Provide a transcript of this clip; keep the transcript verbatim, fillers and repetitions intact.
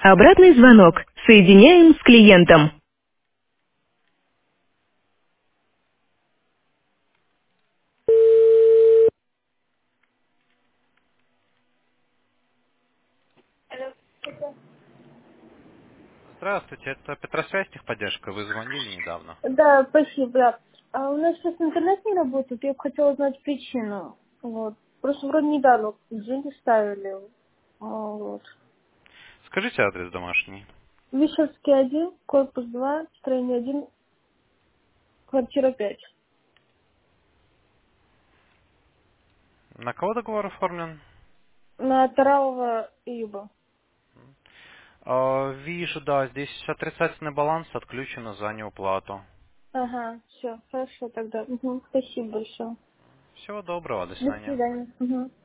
Обратный звонок. Соединяем с клиентом. Здравствуйте, это Петросвязь техподдержка. Вы звонили недавно. Да, спасибо. Да. А у нас сейчас интернет не работает, я бы хотела узнать причину. Вот. Просто вроде недавно деньги ставили. А, Вот. Скажите адрес домашний. Вишевский один, корпус два, строение один, квартира пять. На кого договор оформлен? На Таралова Юба. А, вижу, да, здесь отрицательный баланс отключено за неуплату. Ага, все, хорошо тогда. Мгм, спасибо большое. Всего доброго, до До свидания. свидания. Мгм.